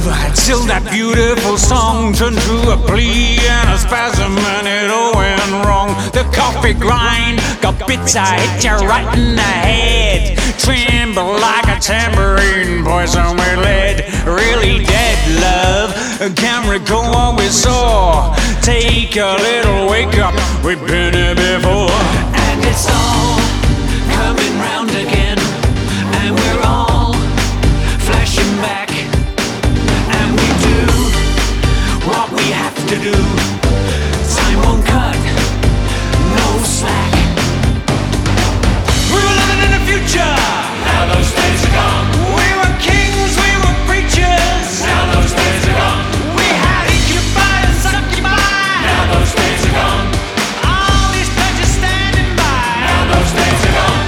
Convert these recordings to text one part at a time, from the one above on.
till that beautiful song turned to a plea and a spasm and it all went wrong. The coffee grind got bitter, hit you right in the head. Tremble like a tambourine, poison with lead. Really dead, love, can't recall what we saw. Take a little wake up, we've been here before. And it's all coming round again, and we're all flashing back, and we do what we have to do. Time won't cut, no slack. We were living in the future, Now those days are gone. we were kings, we were preachers. Now those days are gone. We had incubi and succubi. Now those days are gone. All these pleasures standing by. Now those days are gone.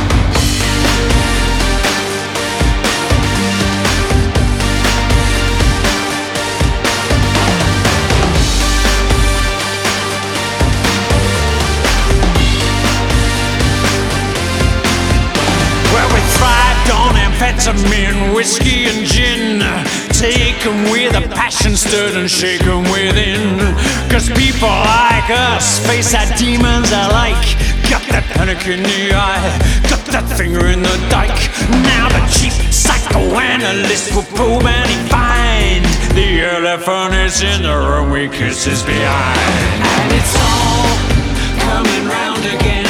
Well, we thrived on amphetamine, whiskey and gin. Taken with a passion stirred and shaken within. Cause people like us face our demons alike. Got that panic in the eye, got that finger in the dike. Now the cheap psychoanalyst will probe and he find the elephant is in the room we kisses behind. And it's all coming round again.